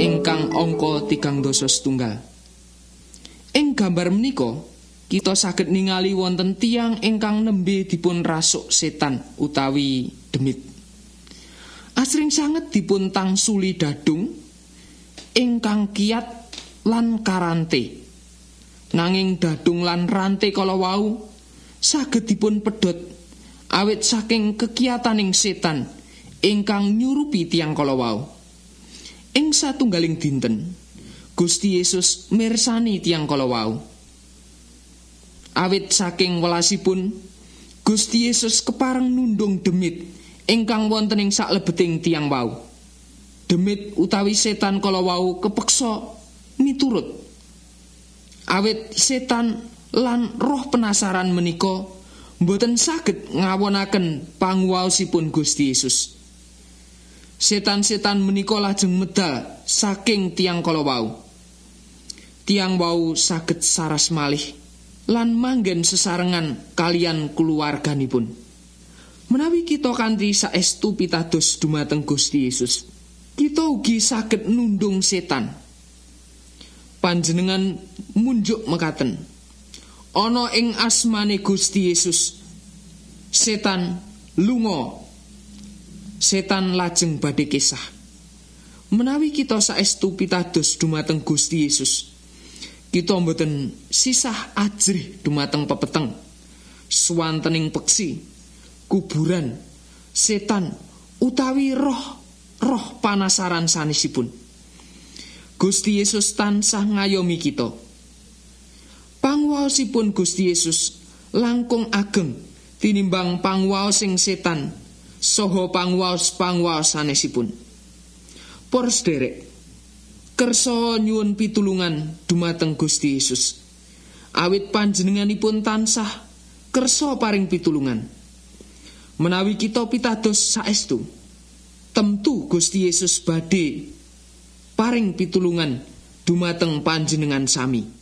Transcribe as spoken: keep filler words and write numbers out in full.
ingkang angka tigang dasa setunggal. Ing gambar menika kita saged ningali wonten tiyang ingkang nembe dipun rasuk setan utawi demit. Asring sanget dipun tangsuli dadung ingkang kiyat lan karante. Nanging dadung lan rante kala wau saged dipun pedhot awit saking kekiyataning setan ingkang nyurupi tiyang kala wau. Ing satunggaling dinten Gusti Yesus mirsani tiyang kala wau. Awit saking welasipun Gusti Yesus kepareng nundung demit ingkang wonten ing saklebeting tiyang wau. Demit utawi setan kala wau kepeksa miturut. Awit setan lan roh penasaran menika mboten saged ngawonaken panguwaosipun Gusti Yesus. Setan-setan menika lajeng medal saking tiyang kala wau. Tiyang wau saged saras malih lan manggen sesarengan kalian kulawarganipun. Menawi kita kanthi saestu pitados dumateng Gusti Yesus, kita ugi saged nundung setan. Panjenengan munjuk mekaten, ana ing asmane Gusti Yesus, setan lunga. Setan lajeng badhe kesah. Menawi kita saestu pitados dumateng Gusti Yesus, kita mboten sisah ajrih dumateng pepeteng, swantening peksi, kuburan, setan utawi roh-roh panasaran sanesipun. Gusti Yesus tansah ngayomi kita. Panguwaosipun Gusti Yesus langkung ageng tinimbang panguwaos sing setan saha panguwaos-panguwaos sanesipun. Para sedherek, kersa nyuwun pitulungan dumateng Gusti Yesus. Awit panjenenganipun tansah kersa paring pitulungan. Menawi kita pitados saestu, temtu Gusti Yesus badhe paring pitulungan dumateng panjenengan sami.